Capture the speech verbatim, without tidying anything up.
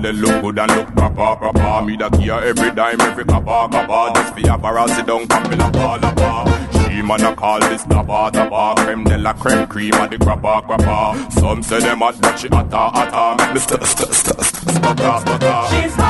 they look good and look proper, proper. Me da care every dime, every copper, copper. Just be a barrel, sit down, come in a bar, la bar. She man a call this tapa, tapa. Creme de la creme, cream of the grappa, grappa. Some say them hot, but she hotter, hotter. Make me stir, stir, stir, stir, sputter, sputter.